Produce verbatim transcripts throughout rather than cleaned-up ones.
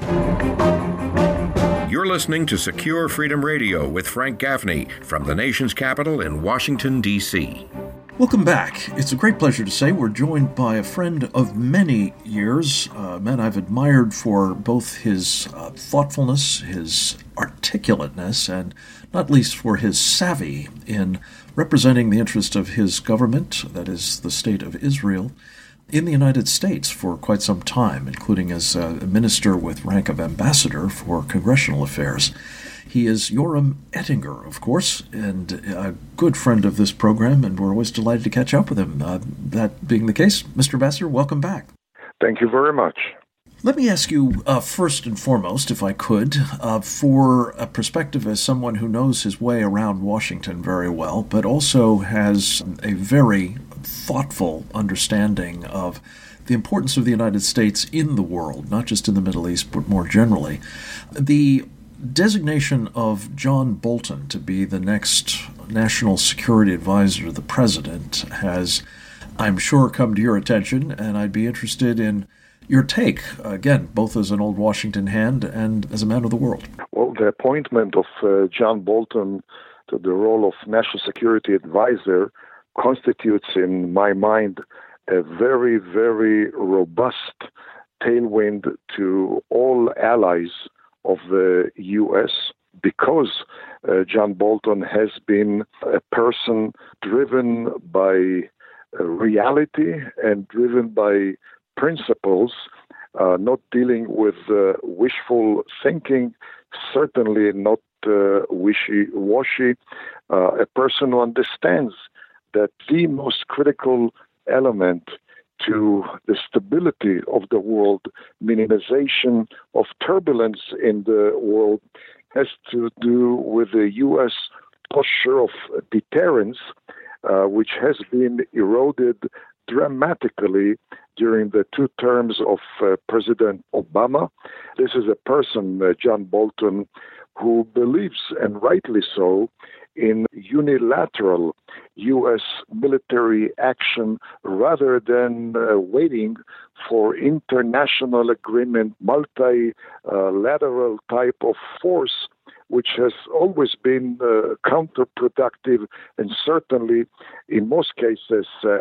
You're listening to Secure Freedom Radio with Frank Gaffney from the nation's capital in Washington, D C Welcome back. It's a great pleasure to say we're joined by a friend of many years, a man I've admired for both his uh, thoughtfulness, his articulateness, and not least for his savvy in representing the interest of his government, that is the State of Israel, in the United States for quite some time, including as a minister with rank of ambassador for congressional affairs. He is Yoram Ettinger, of course, and a good friend of this program, and we're always delighted to catch up with him. Uh, that being the case, Mister Ambassador, welcome back. Thank you very much. Let me ask you uh, first and foremost, if I could, uh, for a perspective as someone who knows his way around Washington very well, but also has a very thoughtful understanding of the importance of the United States in the world, not just in the Middle East, but more generally. The designation of John Bolton to be the next national security advisor to the president has, I'm sure, come to your attention, and I'd be interested in your take, again, both as an old Washington hand and as a man of the world. Well, the appointment of uh, John Bolton to the role of national security advisor constitutes, in my mind, a very, very robust tailwind to all allies of the U S because uh, John Bolton has been a person driven by uh, reality and driven by principles, uh, not dealing with uh, wishful thinking, certainly not uh, wishy-washy, uh, a person who understands that the most critical element to the stability of the world, minimization of turbulence in the world, has to do with the U S posture of deterrence, uh, which has been eroded dramatically during the two terms of uh, President Obama. This is a person, uh, John Bolton, who believes, and rightly so, in unilateral U S military action rather than uh, waiting for international agreement, multilateral type of force, which has always been uh, counterproductive and certainly, in most cases, uh,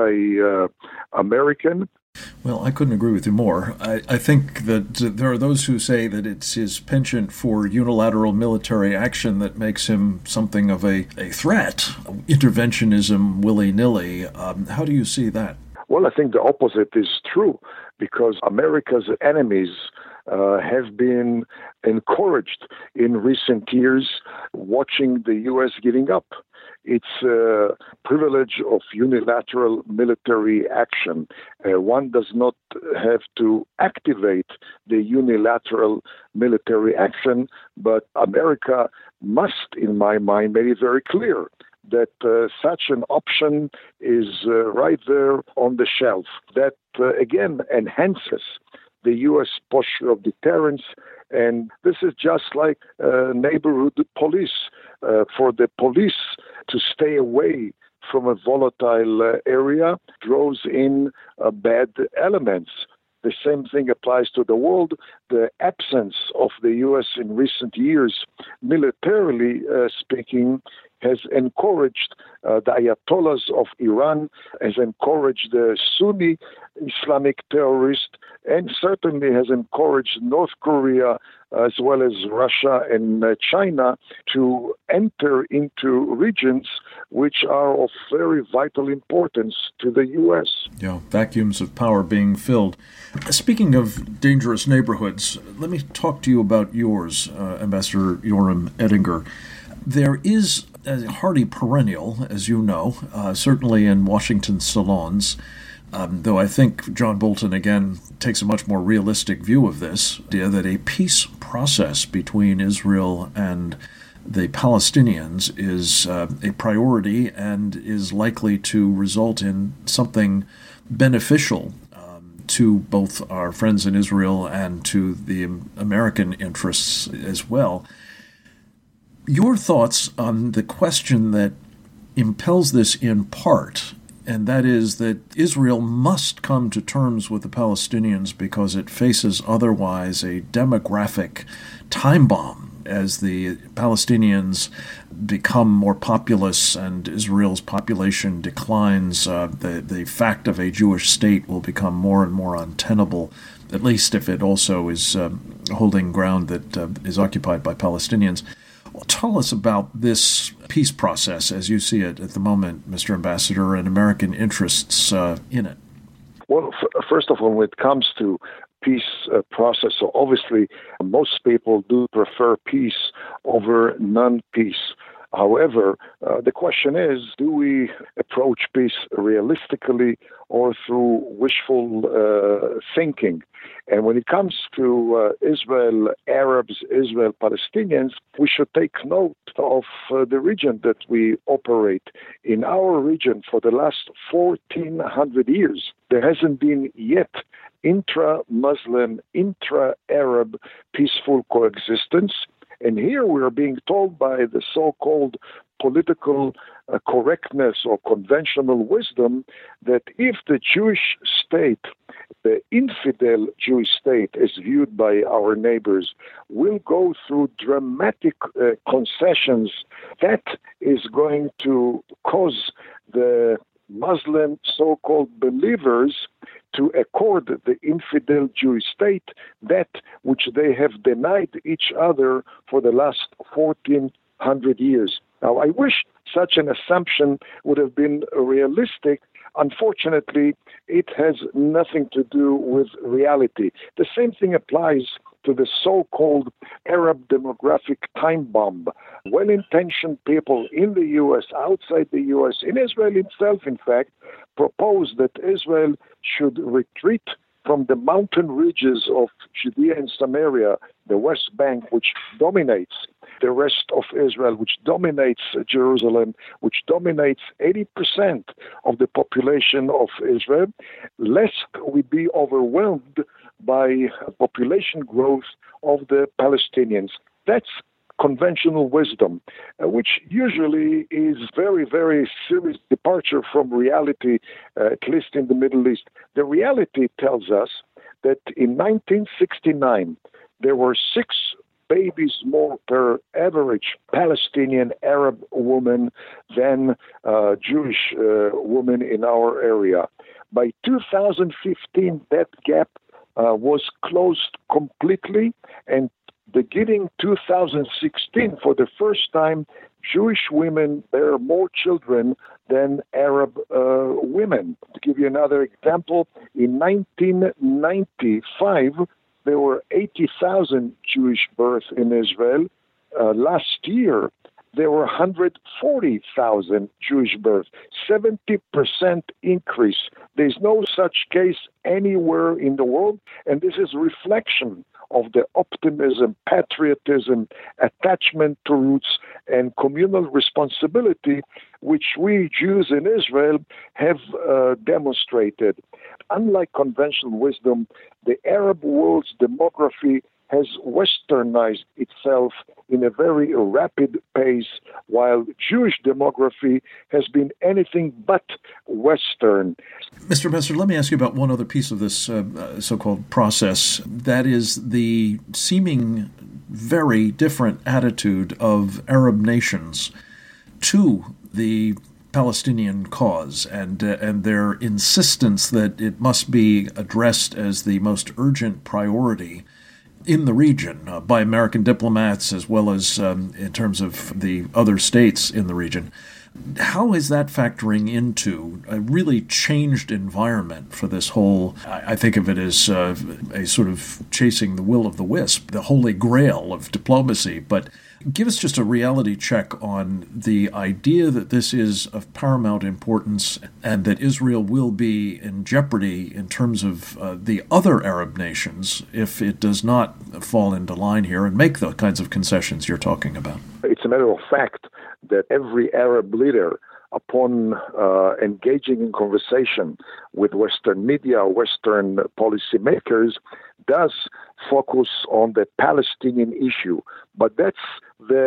anti-American. Well, I couldn't agree with you more. I, I think that there are those who say that it's his penchant for unilateral military action that makes him something of a, a threat, interventionism willy-nilly. Um, how do you see that? Well, I think the opposite is true, because America's enemies uh, have been encouraged in recent years watching the U S giving up its uh, privilege of unilateral military action. Uh, one does not have to activate the unilateral military action, but America must, in my mind, make it very clear that uh, such an option is uh, right there on the shelf. That, uh, again, enhances the U S posture of deterrence. And this is just like uh, neighborhood police. Uh, for the police to stay away from a volatile uh, area draws in uh, bad elements. The same thing applies to the world. The absence of the U S in recent years, militarily uh, speaking, has encouraged uh, the Ayatollahs of Iran, has encouraged the Sunni Islamic terrorists, and certainly has encouraged North Korea as well as Russia and uh, China to enter into regions which are of very vital importance to the U S. Yeah, vacuums of power being filled. Speaking of dangerous neighborhoods, let me talk to you about yours, uh, Ambassador Yoram Ettinger. There is a hardy perennial, as you know, uh, certainly in Washington salons, um, though I think John Bolton, again, takes a much more realistic view of this idea that a peace process between Israel and the Palestinians is uh, a priority and is likely to result in something beneficial um, to both our friends in Israel and to the American interests as well. Your thoughts on the question that impels this in part and that is that Israel must come to terms with the Palestinians because it faces otherwise a demographic time bomb as the Palestinians become more populous and Israel's population declines. Uh, the, the fact of a Jewish state will become more and more untenable, at least if it also is uh, holding ground that uh, is occupied by Palestinians. Well, tell us about this peace process as you see it at the moment, Mister Ambassador, and American interests uh, in it. Well, f- first of all, when it comes to peace uh, process, so obviously most people do prefer peace over non-peace. However, uh, the question is, do we approach peace realistically or through wishful uh, thinking? And when it comes to uh, Israel Arabs, Israel Palestinians, we should take note of uh, the region that we operate. In our region, for the last fourteen hundred years, there hasn't been yet intra-Muslim, intra-Arab peaceful coexistence. And here we are being told by the so-called political uh, correctness or conventional wisdom that if the Jewish state, the infidel Jewish state, as viewed by our neighbors, will go through dramatic uh, concessions, that is going to cause the Muslim so-called believers to accord the infidel Jewish state that which they have denied each other for the last fourteen hundred years. Now, I wish such an assumption would have been realistic. Unfortunately, it has nothing to do with reality. The same thing applies to the so-called Arab demographic time bomb. Well-intentioned people in the U S, outside the U S, in Israel itself, in fact, propose that Israel should retreat from the mountain ridges of Judea and Samaria, the West Bank, which dominates the rest of Israel, which dominates Jerusalem, which dominates eighty percent of the population of Israel, lest we be overwhelmed by population growth of the Palestinians. That's conventional wisdom, uh, which usually is very, very serious departure from reality, uh, at least in the Middle East. The reality tells us that in nineteen sixty-nine, there were six babies more per average Palestinian Arab woman than uh, Jewish uh, women in our area. By two thousand fifteen, that gap uh, was closed completely, and beginning two thousand sixteen, for the first time, Jewish women bear more children than Arab uh, women. To give you another example, in nineteen ninety-five, there were eighty thousand Jewish births in Israel. Uh, last year, there were one hundred forty thousand Jewish births, seventy percent increase. There's no such case anywhere in the world, and this is reflection of the optimism, patriotism, attachment to roots, and communal responsibility which we Jews in Israel have uh, demonstrated. Unlike conventional wisdom, the Arab world's demography has westernized itself in a very rapid pace, while Jewish demography has been anything but Western. Mister Ambassador, let me ask you about one other piece of this uh, so-called process. That is the seeming very different attitude of Arab nations to the Palestinian cause and uh, and their insistence that it must be addressed as the most urgent priority in the region uh, by American diplomats as well as um, in terms of the other states in the region. How is that factoring into a really changed environment for this whole, I think of it as uh, a sort of chasing the will of the wisp, the holy grail of diplomacy, but give us just a reality check on the idea that this is of paramount importance and that Israel will be in jeopardy in terms of uh, the other Arab nations if it does not fall into line here and make the kinds of concessions you're talking about. It's a matter of fact that every Arab leader, upon uh, engaging in conversation with Western media, Western policymakers, does focus on the Palestinian issue. But that's the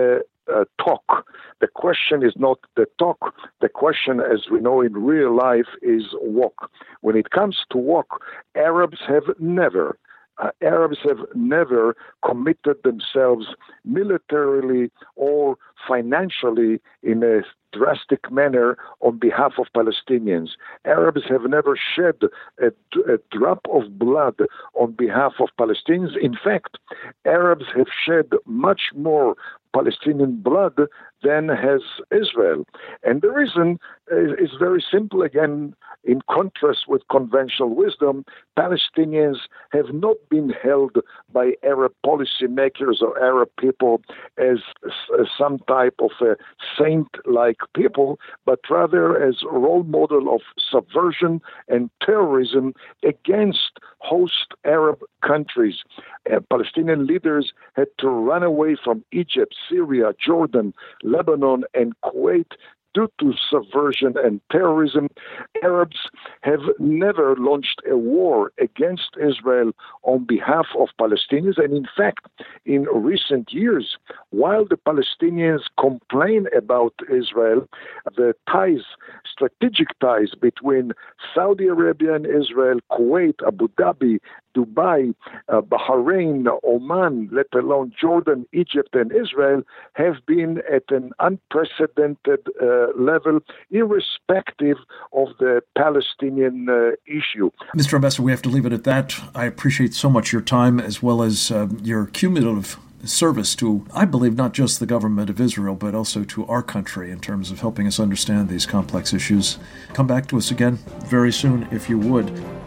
uh, talk. The question is not the talk. The question, as we know in real life, is walk. When it comes to walk, Arabs have never Uh, Arabs have never committed themselves militarily or financially in a drastic manner on behalf of Palestinians. Arabs have never shed a, a drop of blood on behalf of Palestinians. In fact, Arabs have shed much more Palestinian blood than has Israel. And the reason is, is very simple. Again, in contrast with conventional wisdom, Palestinians have not been held by Arab policymakers or Arab people as, as some type of a saint-like people, but rather as a role model of subversion and terrorism against host Arab countries. Uh, Palestinian leaders had to run away from Egypt, Syria, Jordan, Lebanon, and Kuwait due to subversion and terrorism. Arabs have never launched a war against Israel on behalf of Palestinians. And in fact, in recent years, while the Palestinians complain about Israel, the ties, strategic ties between Saudi Arabia and Israel, Kuwait, Abu Dhabi, Dubai, uh, Bahrain, Oman, let alone Jordan, Egypt, and Israel, have been at an unprecedented uh, level, irrespective of the Palestinian uh, issue. Mister Ambassador, we have to leave it at that. I appreciate so much your time as well as uh, your cumulative service to, I believe, not just the government of Israel, but also to our country in terms of helping us understand these complex issues. Come back to us again very soon, if you would.